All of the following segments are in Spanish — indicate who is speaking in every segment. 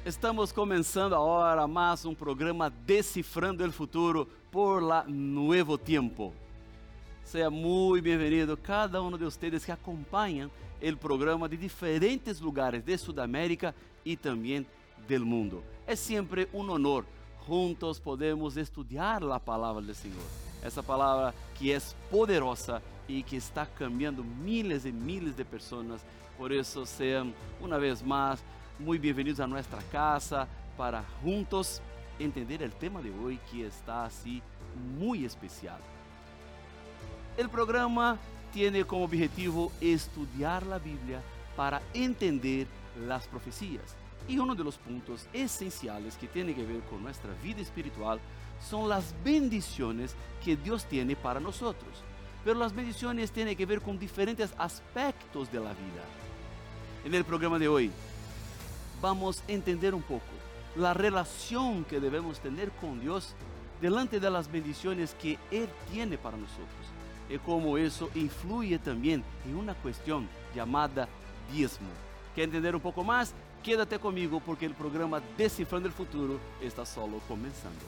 Speaker 1: Estamos começando agora mais um programa Decifrando el Futuro por la Nuevo Tiempo. Seja muito bem-vindo cada um de vocês que acompanham o programa de diferentes lugares de Sudamérica e também del mundo. É sempre um honor. Juntos podemos estudar a palavra do Senhor. Essa palavra que é poderosa e que está cambiando miles e miles de pessoas. Por isso, sejam uma vez mais muito bem-vindos a nossa casa para juntos entender o tema de hoje que está assim muito especial. O programa tem como objetivo estudar a Bíblia para entender as profecias. E um dos pontos essenciais que tem que ver com nossa vida espiritual são as bendições que Deus tem para nós. Pero as bendições têm que ver com diferentes aspectos da vida. No programa de hoje, vamos a entender un poco la relación que debemos tener con Dios delante de las bendiciones que Él tiene para nosotros y cómo eso influye también en una cuestión llamada diezmo. ¿Quieres entender un poco más? Quédate conmigo porque el programa Descifrando el Futuro está solo comenzando.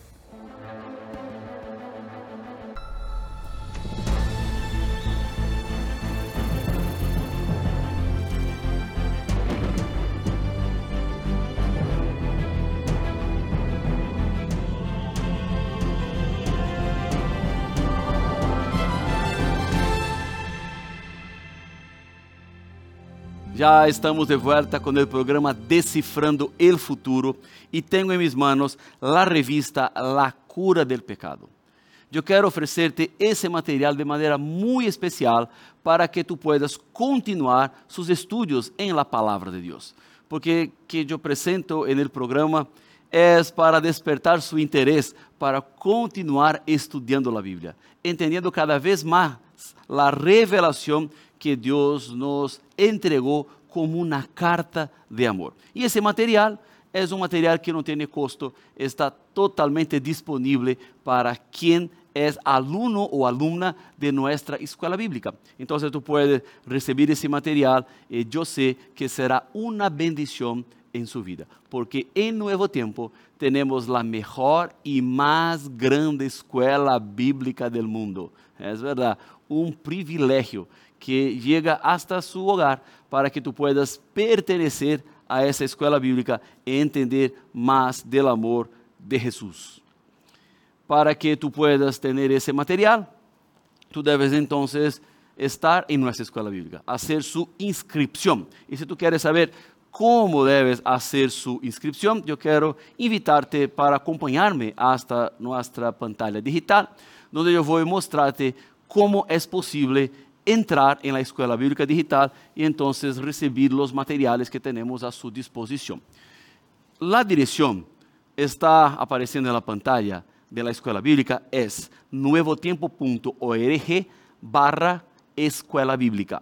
Speaker 1: Já estamos de volta com o programa Decifrando el Futuro e tenho em minhas manos a revista La Cura del Pecado. Eu quero oferecer-te esse material de maneira muito especial para que tu puedas continuar seus estudos em la Palavra de Deus. Porque que eu apresento no programa é para despertar seu interesse para continuar estudando a Bíblia, entendendo cada vez mais a revelação que Deus nos entregou como uma carta de amor. E esse material é um material que não tem custo, está totalmente disponível para quem é aluno ou alumna de nossa escola bíblica. Então, tu puedes receber esse material e eu sei que será uma bendição em sua vida, porque em Nuevo Tiempo temos a melhor e mais grande escola bíblica do mundo. É verdade, um privilégio que llega hasta su hogar para que tu puedas pertenecer a esa escuela bíblica y entender más del amor de Jesús. Para que tu puedas tener ese material, tú debes entonces estar en nuestra escuela bíblica, hacer su inscripción. Y si tú quieres saber cómo debes hacer su inscripción, yo quiero invitarte para acompañarme hasta nuestra pantalla digital, donde yo voy a mostrarte cómo es posible entrar en la escuela bíblica digital y entonces recibir los materiales que tenemos a su disposición. La dirección está apareciendo en la pantalla de la escuela bíblica, es nuevotiempo.org/escuela bíblica.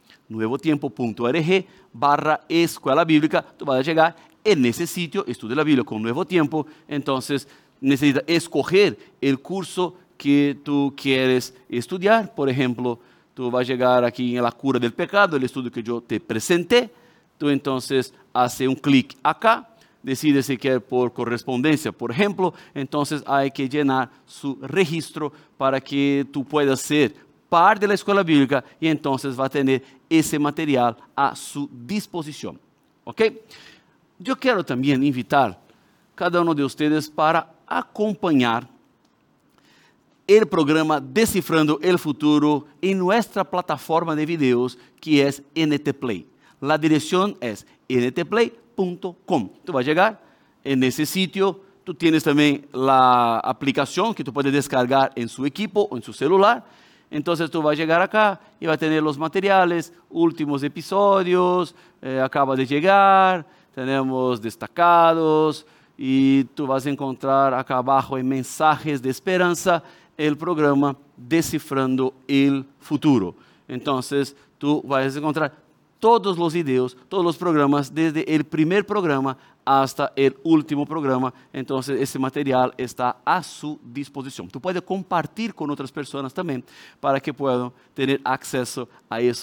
Speaker 1: nuevotiempo.org/escuela bíblica. Tú vas a llegar en ese sitio, estudia la Biblia con Nuevo Tiempo, entonces necesitas escoger el curso que tú quieres estudiar. Por ejemplo, tú vas a llegar aquí en la cura del pecado, el estudio que yo te presenté. Tú entonces haces un clic acá, decide si quieres por correspondencia, por ejemplo. Entonces hay que llenar su registro para que tú puedas ser parte de la escuela bíblica y entonces va a tener ese material a su disposición. ¿Ok? Yo quiero también invitar cada uno de ustedes para acompañar el programa Descifrando el Futuro en nuestra plataforma de videos que es NT Play. La dirección es ntplay.com. Tú vas a llegar en ese sitio. Tú tienes también la aplicación que tú puedes descargar en su equipo o en su celular. Entonces tú vas a llegar acá y vas a tener los materiales, últimos episodios, acaba de llegar, tenemos destacados y tú vas a encontrar acá abajo en mensajes de esperanza el programa Descifrando el Futuro. Entonces, tú vas a encontrar todos los videos, todos los programas, desde el primer programa hasta el último programa. Entonces, ese material está a su disposición. Tú puedes compartir con otras personas también para que puedan tener acceso a esos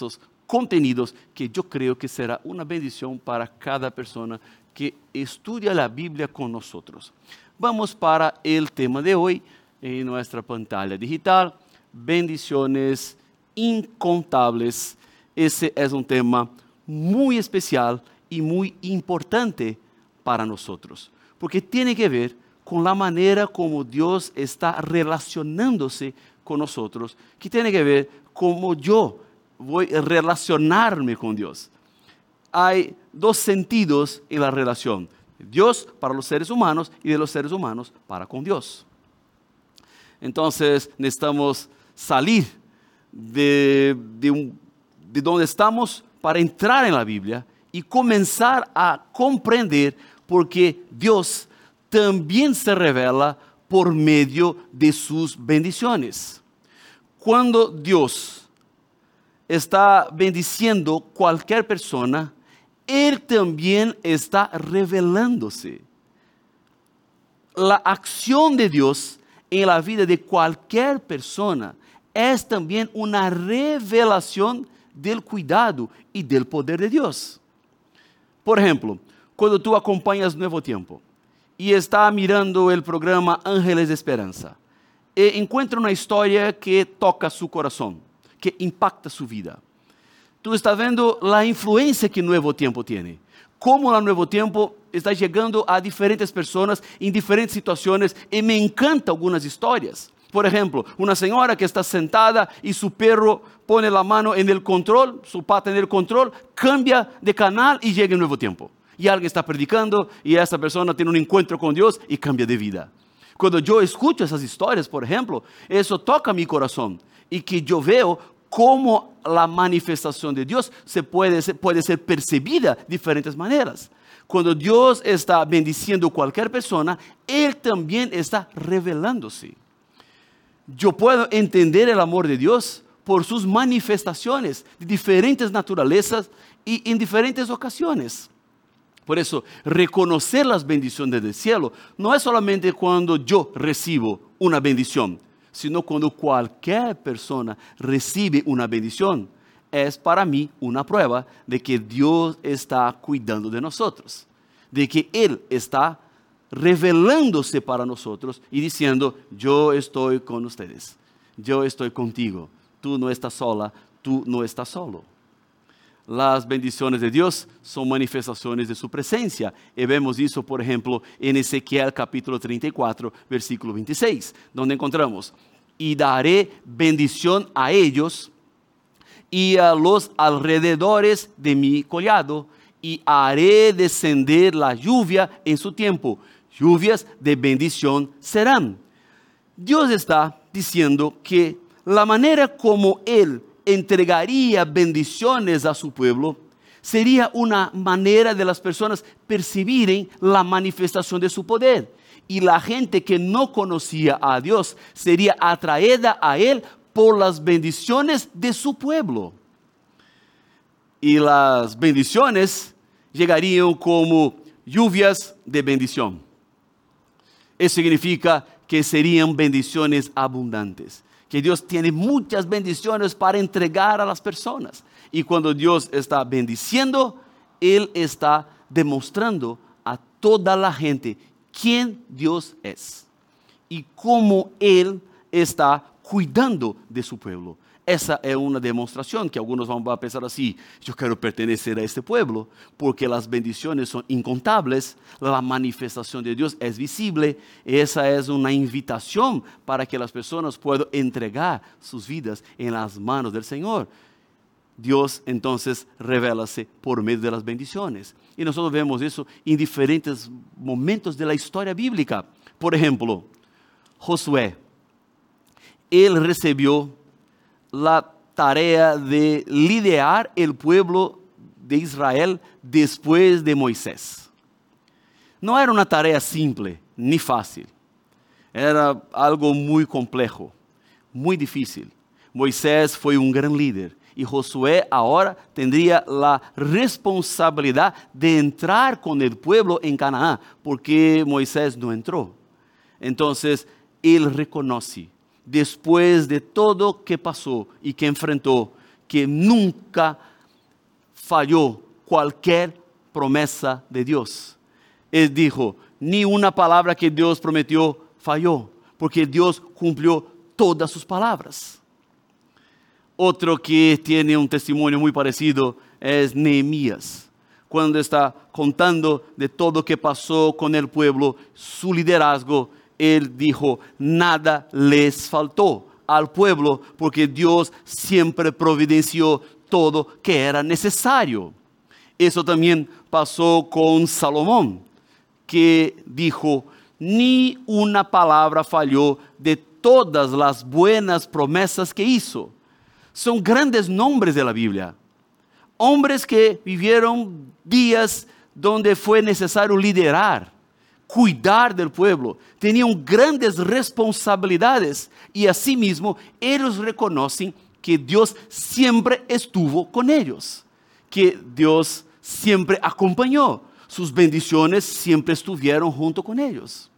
Speaker 1: contenidos que yo creo que será una bendición para cada persona que estudia la Biblia con nosotros. Vamos para el tema de hoy en nuestra pantalla digital, bendiciones incontables. Ese es un tema muy especial y muy importante para nosotros, porque tiene que ver con la manera como Dios está relacionándose con nosotros, que tiene que ver cómo yo voy a relacionarme con Dios. Hay dos sentidos en la relación: Dios para los seres humanos y de los seres humanos para con Dios. Entonces necesitamos salir de donde estamos para entrar en la Biblia y comenzar a comprender por qué Dios también se revela por medio de sus bendiciones. Cuando Dios está bendiciendo cualquier persona, Él también está revelándose. La acción de Dios en la vida de cualquier persona es también una revelación del cuidado y del poder de Dios. Por ejemplo, cuando tú acompañas Nuevo Tiempo y está mirando el programa Ángeles de Esperanza, encuentra una historia que toca su corazón, que impacta su vida. Tú estás viendo la influencia que Nuevo Tiempo tiene, cómo el Nuevo Tiempo está llegando a diferentes personas en diferentes situaciones, y me encantan algunas historias. Por ejemplo, una señora que está sentada y su perro pone la mano en el control, su pata en el control, cambia de canal y llega el Nuevo Tiempo. Y alguien está predicando y esa persona tiene un encuentro con Dios y cambia de vida. Cuando yo escucho esas historias, por ejemplo, eso toca mi corazón y que yo veo cómo la manifestación de Dios puede ser percibida de diferentes maneras. Cuando Dios está bendiciendo a cualquier persona, Él también está revelándose. Yo puedo entender el amor de Dios por sus manifestaciones de diferentes naturalezas y en diferentes ocasiones. Por eso, reconocer las bendiciones del cielo no es solamente cuando yo recibo una bendición, sino cuando cualquier persona recibe una bendición. Es para mí una prueba de que Dios está cuidando de nosotros, de que Él está revelándose para nosotros y diciendo: yo estoy con ustedes, yo estoy contigo, tú no estás sola, tú no estás solo. Las bendiciones de Dios son manifestaciones de su presencia. Y vemos eso, por ejemplo, en Ezequiel capítulo 34, versículo 26, donde encontramos: y daré bendición a ellos y a los alrededores de mi collado, y haré descender la lluvia en su tiempo. Lluvias de bendición serán. Dios está diciendo que la manera como Él entregaría bendiciones a su pueblo sería una manera de las personas percibirem la manifestación de su poder. Y la gente que no conocía a Dios sería atraída a Él por las bendiciones de su pueblo. Y las bendiciones llegarían como lluvias de bendición. Eso significa que serían bendiciones abundantes, que Dios tiene muchas bendiciones para entregar a las personas. Y cuando Dios está bendiciendo, Él está demostrando a toda la gente quién Dios es y cómo Él está cuidando de su pueblo. Esa es una demostración que algunos van a pensar así: yo quiero pertenecer a este pueblo porque las bendiciones son incontables, la manifestación de Dios es visible. Esa es una invitación para que las personas puedan entregar sus vidas en las manos del Señor. Dios entonces revélase por medio de las bendiciones. Y nosotros vemos eso en diferentes momentos de la historia bíblica. Por ejemplo, Josué, él recibió la tarea de liderar el pueblo de Israel después de Moisés. No era una tarea simple ni fácil. Era algo muy complejo, muy difícil. Moisés fue un gran líder y Josué ahora tendría la responsabilidad de entrar con el pueblo en Canaán, porque Moisés no entró. Entonces, él reconoce, después de todo que pasó y que enfrentó, que nunca falló cualquier promesa de Dios. Él dijo, ni una palabra que Dios prometió falló, porque Dios cumplió todas sus palabras. Otro que tiene un testimonio muy parecido es Nehemías, cuando está contando de todo lo que pasó con el pueblo, su liderazgo. Él dijo, nada les faltó al pueblo, porque Dios siempre providenció todo que era necesario. Eso también pasó con Salomón, que dijo, ni una palabra falló de todas las buenas promesas que hizo. Son grandes nombres de la Biblia. Hombres que vivieron días donde fue necesario liderar, cuidar del pueblo. Tenían grandes responsabilidades y asimismo ellos reconocen que Dios siempre estuvo con ellos, que Dios siempre acompañó. Sus bendiciones siempre estuvieron junto con ellos.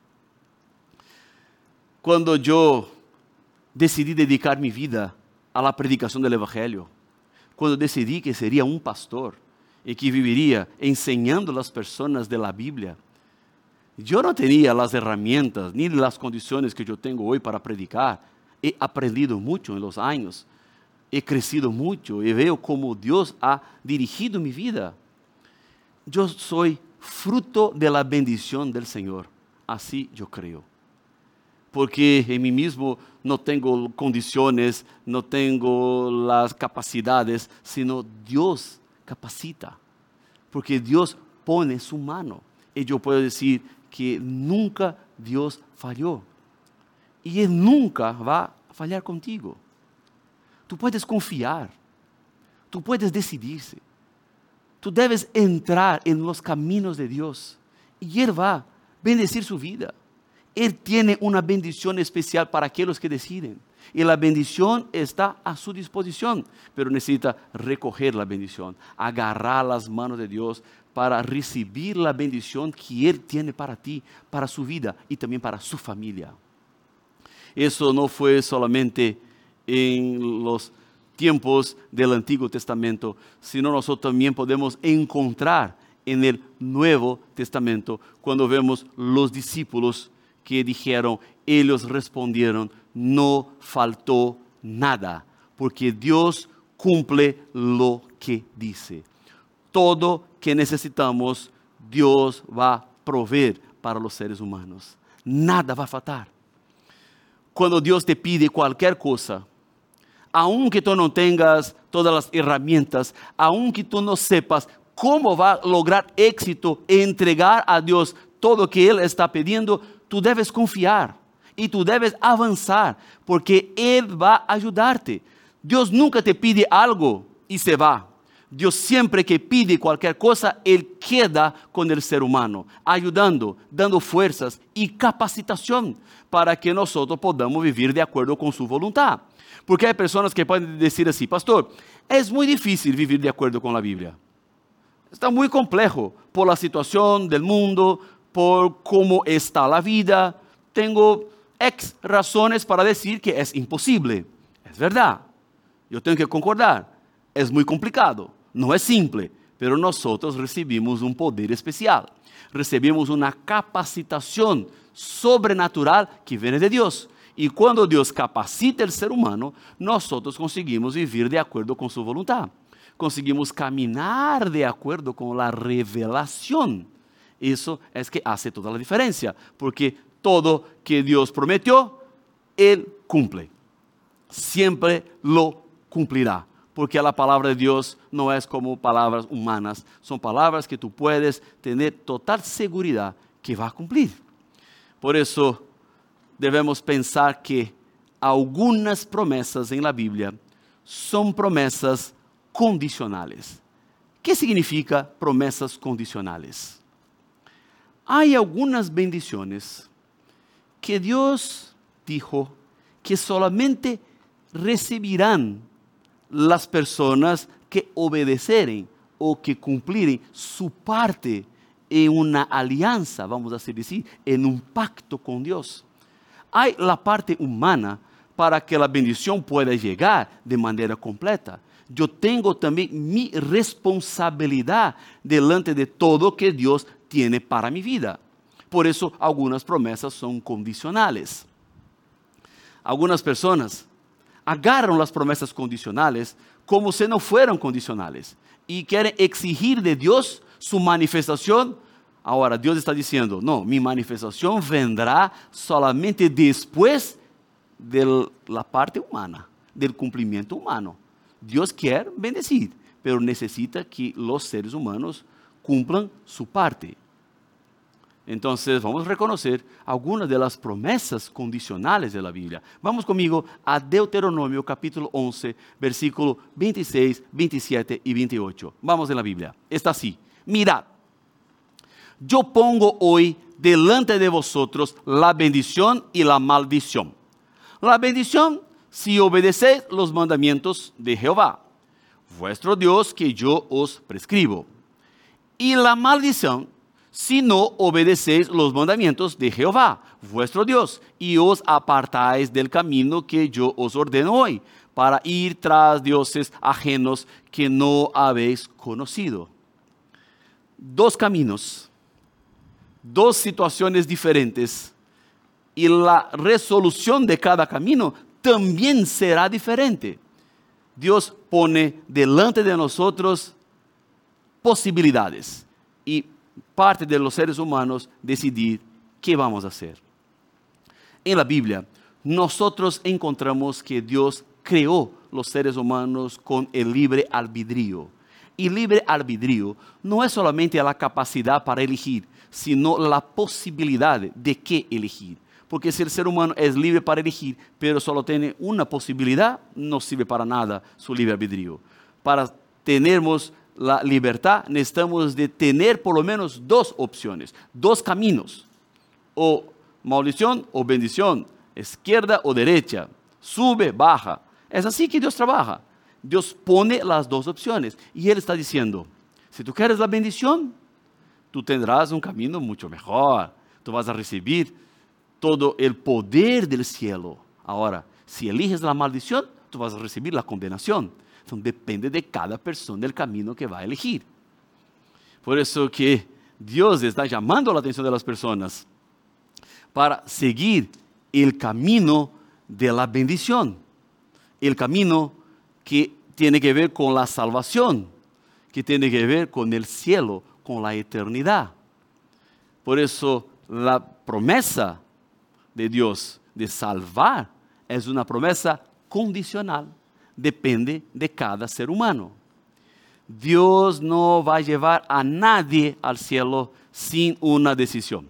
Speaker 1: Cuando yo decidí dedicar mi vida a la predicación del Evangelio, cuando decidí que sería un pastor y que viviría enseñando a las personas de la Biblia, yo no tenía las herramientas ni las condiciones que yo tengo hoy para predicar. He aprendido mucho en los años, he crecido mucho y veo cómo Dios ha dirigido mi vida. Yo soy fruto de la bendición del Señor, así yo creo. Porque en mí mismo no tengo condiciones, no tengo las capacidades, sino Dios capacita. Porque Dios pone su mano. Y yo puedo decir que nunca Dios falló. Y Él nunca va a fallar contigo. Tú puedes confiar. Tú puedes decidirse. Tú debes entrar en los caminos de Dios. Y Él va a bendecir su vida. Él tiene una bendición especial para aquellos que deciden. Y la bendición está a su disposición. Pero necesita recoger la bendición, agarrar las manos de Dios para recibir la bendición que Él tiene para ti, para su vida y también para su familia. Eso no fue solamente en los tiempos del Antiguo Testamento, sino nosotros también podemos encontrar en el Nuevo Testamento cuando vemos los discípulos que dijeron, ellos respondieron, no faltó nada, porque Dios cumple lo que dice. Todo que necesitamos, Dios va a proveer para los seres humanos. Nada va a faltar. Cuando Dios te pide cualquier cosa, aunque tú no tengas todas las herramientas, aunque tú no sepas cómo va a lograr éxito en entregar a Dios todo lo que Él está pidiendo, tú debes confiar y tú debes avanzar, porque Él va a ayudarte. Dios nunca te pide algo y se va. Dios siempre que pide cualquier cosa, Él queda con el ser humano, ayudando, dando fuerzas y capacitación para que nosotros podamos vivir de acuerdo con su voluntad. Porque hay personas que pueden decir así, pastor, es muy difícil vivir de acuerdo con la Biblia. Está muy complejo por la situación del mundo, por cómo está la vida. Tengo X razones para decir que es imposible. Es verdad, yo tengo que concordar, es muy complicado. No es simple, pero nosotros recibimos un poder especial. Recibimos una capacitación sobrenatural que viene de Dios. Y cuando Dios capacita al ser humano, nosotros conseguimos vivir de acuerdo con su voluntad. Conseguimos caminar de acuerdo con la revelación. Eso es que hace toda la diferencia, porque todo que Dios prometió, Él cumple. Siempre lo cumplirá. Porque la palabra de Dios no es como palabras humanas, son palabras que tú puedes tener total seguridad que va a cumplir. Por eso debemos pensar que algunas promesas en la Biblia son promesas condicionales. ¿Qué significa promesas condicionales? Hay algunas bendiciones que Dios dijo que solamente recibirán las personas que obedeceren o que cumpliren su parte en una alianza, vamos a decir, en un pacto con Dios. Hay la parte humana para que la bendición pueda llegar de manera completa. yo tengo también mi responsabilidad delante de todo que Dios tiene para mi vida. Por eso algunas promesas son condicionales. Algunas personas agarran las promesas condicionales como si no fueran condicionales y quieren exigir de Dios su manifestación. Ahora Dios está diciendo, no, mi manifestación vendrá solamente después de la parte humana, del cumplimiento humano. Dios quiere bendecir, pero necesita que los seres humanos cumplan su parte. Entonces vamos a reconocer algunas de las promesas condicionales de la Biblia. Vamos conmigo a Deuteronomio capítulo 11, versículo 26, 27 y 28. Vamos en la Biblia. Está así. Mirad, yo pongo hoy delante de vosotros la bendición y la maldición. La bendición si obedecéis los mandamientos de Jehová, vuestro Dios, que yo os prescribo. Y la maldición si no obedecéis los mandamientos de Jehová, vuestro Dios, y os apartáis del camino que yo os ordeno hoy, para ir tras dioses ajenos que no habéis conocido. Dos caminos, dos situaciones diferentes, y la resolución de cada camino también será diferente. Dios pone delante de nosotros posibilidades y parte de los seres humanos decidir qué vamos a hacer. En la Biblia, nosotros encontramos que Dios creó los seres humanos con el libre albedrío. Y libre albedrío no es solamente la capacidad para elegir, sino la posibilidad de qué elegir. Porque si el ser humano es libre para elegir, pero solo tiene una posibilidad, no sirve para nada su libre albedrío. Para tenermos la libertad, necesitamos de tener por lo menos dos opciones, dos caminos, o maldición o bendición, izquierda o derecha, sube, baja. Es así que Dios trabaja. Dios pone las dos opciones y Él está diciendo, si tú quieres la bendición, tú tendrás un camino mucho mejor, tú vas a recibir todo el poder del cielo. Ahora, si eliges la maldición, tú vas a recibir la condenación. Entonces, depende de cada persona del camino que va a elegir. Por eso que Dios está llamando la atención de las personas para seguir el camino de la bendición, el camino que tiene que ver con la salvación, que tiene que ver con el cielo, con la eternidad. Por eso la promesa de Dios de salvar es una promesa condicional. Depende de cada ser humano. Dios no va a llevar a nadie al cielo sin una decisión.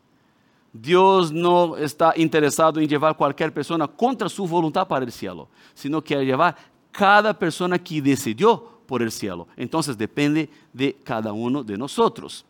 Speaker 1: Dios no está interesado en llevar cualquier persona contra su voluntad para el cielo, sino quiere llevar cada persona que decidió por el cielo. Entonces depende de cada uno de nosotros.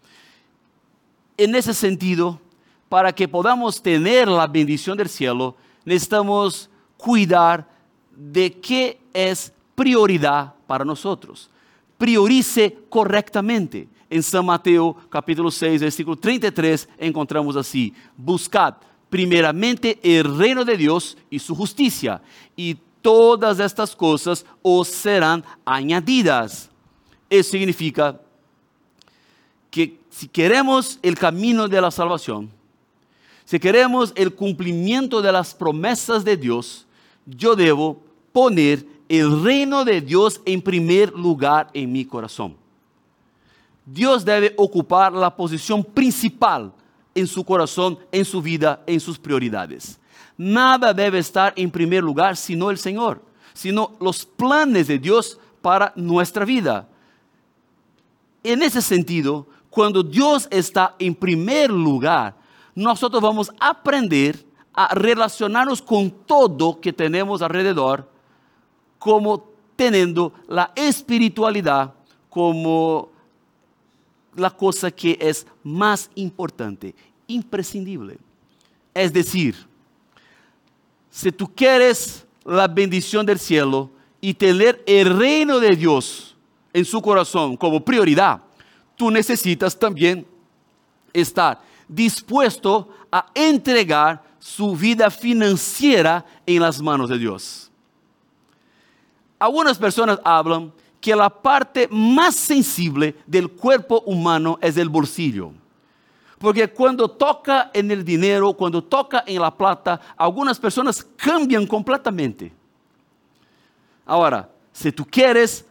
Speaker 1: En ese sentido, para que podamos tener la bendición del cielo, necesitamos cuidar de qué es prioridad para nosotros. Priorice correctamente. En San Mateo capítulo 6, versículo 33, encontramos así: buscad primeramente el reino de Dios y su justicia, y todas estas cosas os serán añadidas. Eso significa que si queremos el camino de la salvación, si queremos el cumplimiento de las promesas de Dios, yo debo poner el reino de Dios en primer lugar en mi corazón. Dios debe ocupar la posición principal en su corazón, en su vida, en sus prioridades. Nada debe estar en primer lugar sino el Señor, sino los planes de Dios para nuestra vida. En ese sentido, cuando Dios está en primer lugar, nosotros vamos a aprender a relacionarnos con todo que tenemos alrededor, como teniendo la espiritualidad como la cosa que es más importante, imprescindible. Es decir, si tú quieres la bendición del cielo y tener el reino de Dios en su corazón como prioridad, tú necesitas también estar dispuesto a entregar su vida financiera en las manos de Dios. Algunas personas hablan que la parte más sensible del cuerpo humano es el bolsillo. Porque cuando toca en el dinero, cuando toca en la plata, algunas personas cambian completamente. Ahora, si tú quieres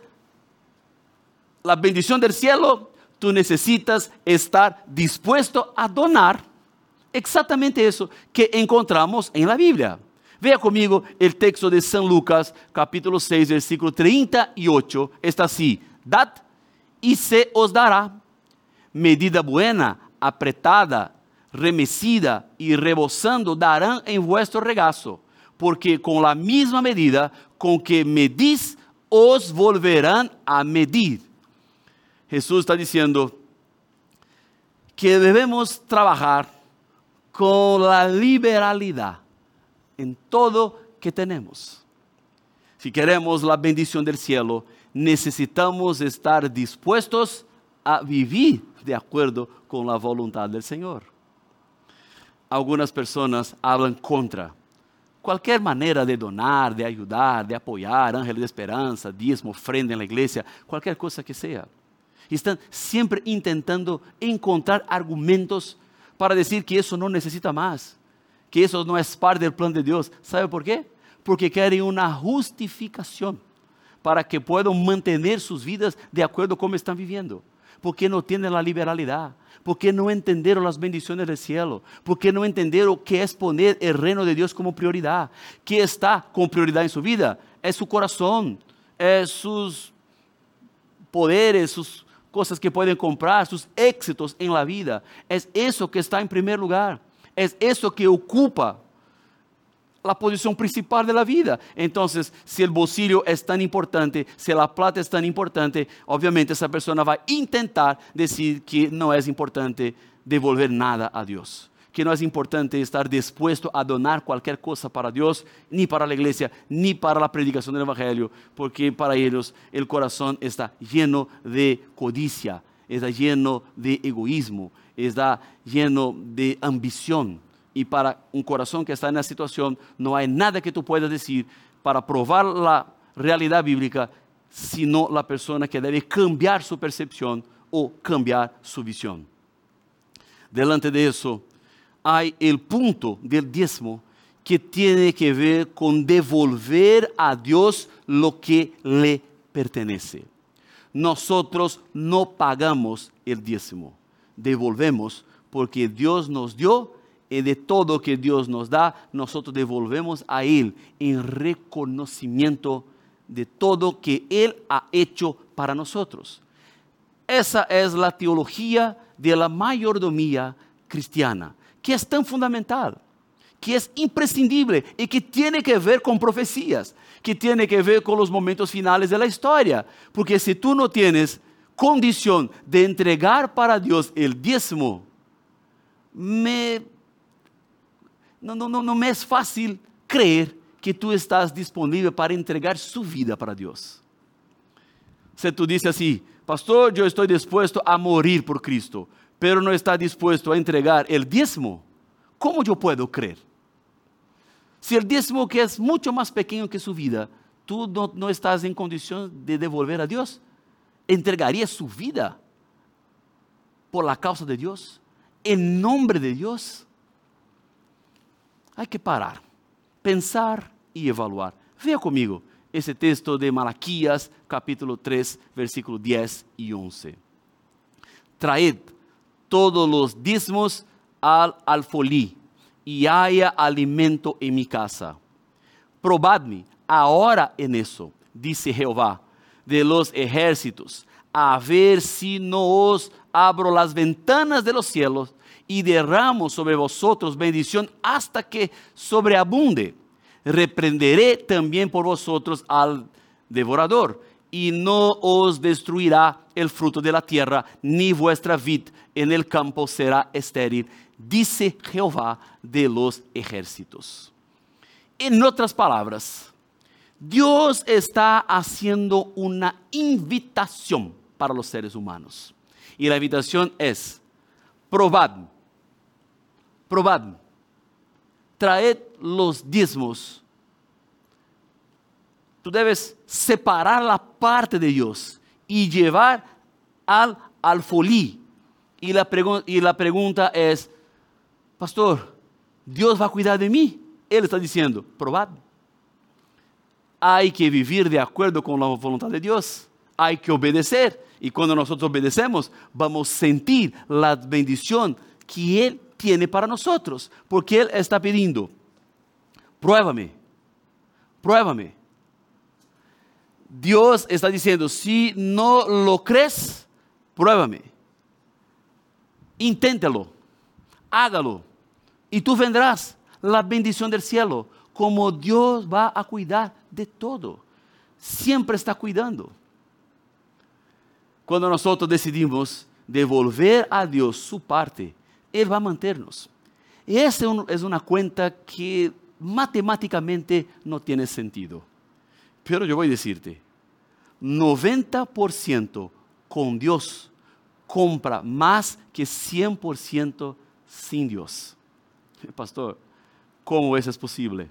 Speaker 1: la bendición del cielo, tú necesitas estar dispuesto a donar exactamente eso que encontramos en la Biblia. Vea conmigo el texto de San Lucas, capítulo 6, versículo 38. Está así: dad y se os dará, medida buena, apretada, remecida y rebosando darán en vuestro regazo, porque con la misma medida con que medís, os volverán a medir. Jesús está diciendo que debemos trabajar con la liberalidad en todo que tenemos. Si queremos la bendición del cielo, necesitamos estar dispuestos a vivir de acuerdo con la voluntad del Señor. Algunas personas hablan contra cualquier manera de donar, de ayudar, de apoyar, ángeles de esperanza, diezmo, ofrenda en la iglesia, cualquier cosa que sea. Están siempre intentando encontrar argumentos para decir que eso no necesita más, que eso no es parte del plan de Dios. ¿Sabe por qué? Porque quieren una justificación para que puedan mantener sus vidas de acuerdo con cómo están viviendo. Porque no tienen la liberalidad, porque no entendieron las bendiciones del cielo, porque no entendieron qué es poner el reino de Dios como prioridad. ¿Qué está con prioridad en su vida? Es su corazón, es sus poderes, sus cosas que pueden comprar, sus éxitos en la vida. Es eso que está en primer lugar. Es eso que ocupa la posición principal de la vida. Entonces, si el bolsillo es tan importante, si la plata es tan importante, obviamente esa persona va a intentar decir que no es importante devolver nada a Dios, que no es importante estar dispuesto a donar cualquier cosa para Dios, ni para la iglesia, ni para la predicación del evangelio, porque para ellos el corazón está lleno de codicia, está lleno de egoísmo, está lleno de ambición. Y para un corazón que está en esa situación, no hay nada que tú puedas decir para probar la realidad bíblica, sino la persona que debe cambiar su percepción o cambiar su visión. Delante de eso, hay el punto del diezmo que tiene que ver con devolver a Dios lo que le pertenece. Nosotros no pagamos el diezmo, devolvemos porque Dios nos dio. Y de todo que Dios nos da, nosotros devolvemos a Él en reconocimiento de todo que Él ha hecho para nosotros. Esa es la teología de la mayordomía cristiana, que es tan fundamental, que es imprescindible y que tiene que ver con profecías, que tiene que ver con los momentos finales de la historia. Porque si tú no tienes condición de entregar para Dios el diezmo, no me es fácil creer que tú estás disponible para entregar su vida para Dios. Si tú dices así: pastor, yo estoy dispuesto a morir por Cristo, pero no está dispuesto a entregar el diezmo, ¿cómo yo puedo creer? Si el diezmo, que es mucho más pequeño que su vida, tú no estás en condición de devolver a Dios, ¿entregaría su vida por la causa de Dios, en nombre de Dios? Hay que parar, pensar y evaluar. Vea conmigo ese texto de Malaquías, capítulo 3, versículos 10 y 11. Traed todos los diezmos al alfolí, y haya alimento en mi casa. Probadme ahora en eso, dice Jehová de los ejércitos, a ver si no os abro las ventanas de los cielos y derramo sobre vosotros bendición hasta que sobreabunde. Reprenderé también por vosotros al devorador, y no os destruirá el fruto de la tierra, ni vuestra vid en el campo será estéril, dice Jehová de los ejércitos. En otras palabras, Dios está haciendo una invitación para los seres humanos. Y la invitación es: probad, traed los diezmos tú debes separar la parte de Dios y llevar al alfolí. Y la pregunta es, pastor, ¿Dios va a cuidar de mí? Él está diciendo, probad. Hay que vivir de acuerdo con la voluntad de Dios. Hay que obedecer. Y cuando nosotros obedecemos, vamos a sentir la bendición que Él tiene para nosotros. Porque Él está pidiendo, pruébame, pruébame. Dios está diciendo, si no lo crees, pruébame. Inténtalo, hágalo. Y tú vendrás la bendición del cielo. Como Dios va a cuidar de todo. Siempre está cuidando. Cuando nosotros decidimos devolver a Dios su parte, Él va a mantenernos. Y esa es una cuenta que matemáticamente no tiene sentido. Pero yo voy a decirte, 90% con Dios compra más que 100% sin Dios. Pastor, ¿cómo eso es posible?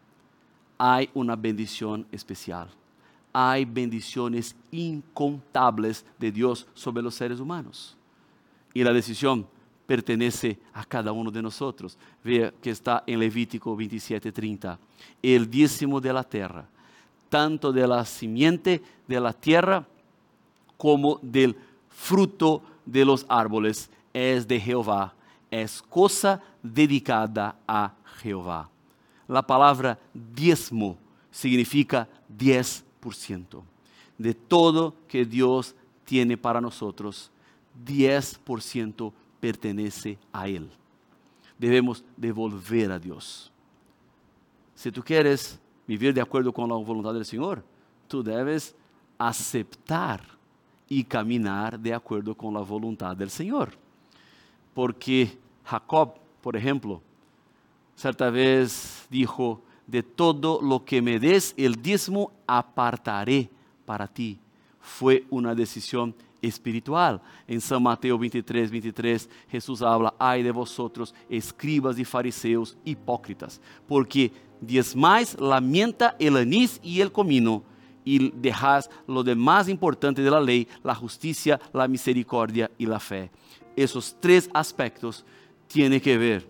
Speaker 1: Hay una bendición especial. Hay bendiciones incontables de Dios sobre los seres humanos. Y la decisión pertenece a cada uno de nosotros. Vea que está en Levítico 27:30. El dízimo de la tierra, tanto de la simiente de la tierra como del fruto de los árboles, es de Jehová. Es cosa dedicada a Jehová. La palabra diezmo significa 10%. De todo que Dios tiene para nosotros, 10% pertenece a Él. Debemos devolver a Dios. Si tú quieres vivir de acuerdo con la voluntad del Señor, tú debes aceptar y caminar de acuerdo con la voluntad del Señor. Porque Jacob, por ejemplo, cierta vez dijo, de todo lo que me des el diezmo apartaré para ti. Fue una decisión espiritual. En San Mateo 23:23, Jesús habla, ay de vosotros, escribas y fariseos hipócritas, porque diezmáis la mienta, el anís y el comino, y dejáis lo de más importante de la ley, la justicia, la misericordia y la fe. Esos tres aspectos tienen que ver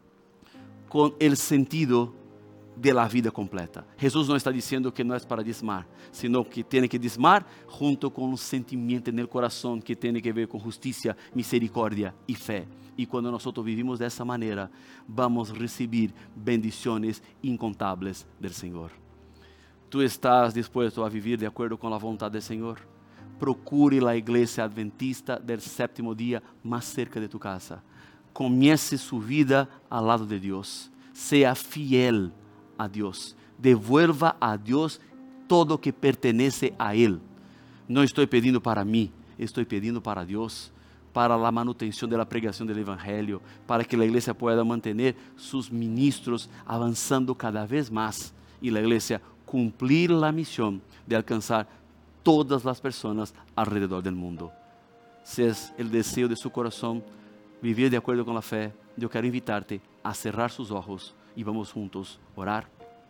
Speaker 1: con el sentido de la vida completa. Jesús no está diciendo que no es para diezmar, sino que tiene que diezmar junto con un sentimiento en el corazón que tiene que ver con justicia, misericordia y fe. Y cuando nosotros vivimos de esa manera, vamos a recibir bendiciones incontables del Señor. ¿Tú estás dispuesto a vivir de acuerdo con la voluntad del Señor? Procure la iglesia adventista del séptimo día más cerca de tu casa. Comience su vida al lado de Dios. Sea fiel a Dios. Devuelva a Dios todo que pertenece a Él. No estoy pidiendo para mí, estoy pidiendo para Dios, para la manutención de la pregación del Evangelio, para que la iglesia pueda mantener sus ministros avanzando cada vez más y la iglesia cumplir la misión de alcanzar todas las personas alrededor del mundo. Si es el deseo de su corazón vivir de acuerdo con la fe, yo quiero invitarte a cerrar sus ojos y vamos juntos a orar.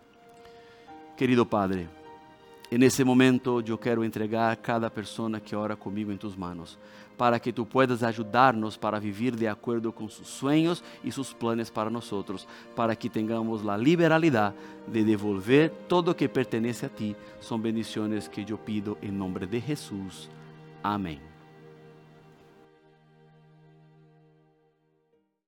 Speaker 1: Querido Padre, en ese momento yo quiero entregar a cada persona que ora conmigo en tus manos, para que tú puedas ayudarnos para vivir de acuerdo con sus sueños y sus planes para nosotros, para que tengamos la liberalidad de devolver todo que pertenece a ti. Son bendiciones que yo pido en nombre de Jesús. Amén.